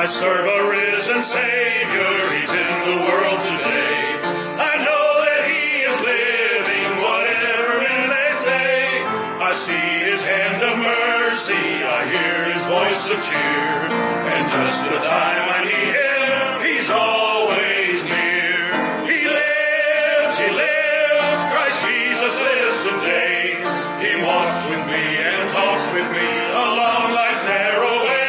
serve a risen Savior, He's in the world today. I know that He is living, whatever men may say. I see His hand of mercy, I hear His voice of cheer, and just the time I need Him, He's always near. He lives, Christ Jesus lives today. He walks with me and talks with me along life's narrow way.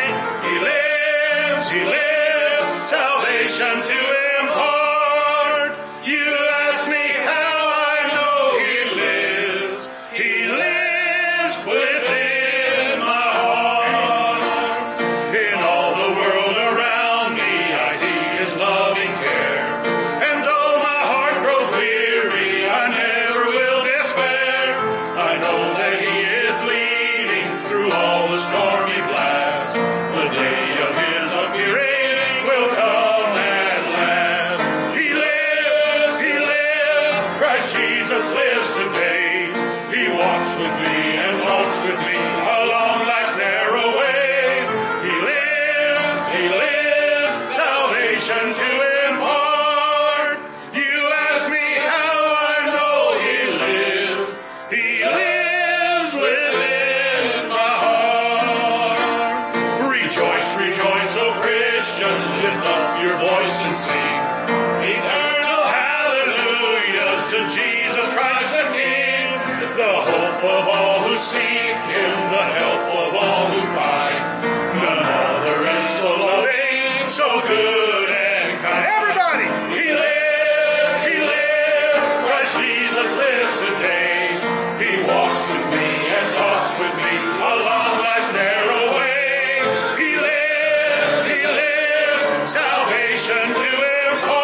He lives, salvation to impart. You ask me how I know He lives. He lives within my heart. In all the world around me, I see His loving care. And though my heart grows weary, I never will despair. I know that He is leading through all the stormy blasts. The day of His appearing will come at last. He lives, Christ Jesus lives today. He walks with me and talks with me along life's narrow way. He lives, salvation to impart. You ask me how I know He lives. He lives within my heart. Rejoice, O Christian, lift up your voice and sing eternal hallelujahs to Jesus Christ the King, the hope of all who seek Him, the help of all who fight. None other is so loving, so good and kind. Everybody! He lives, Christ Jesus lives today. He walks with me and talks with me along life's narrow way. He lives, salvation to impart.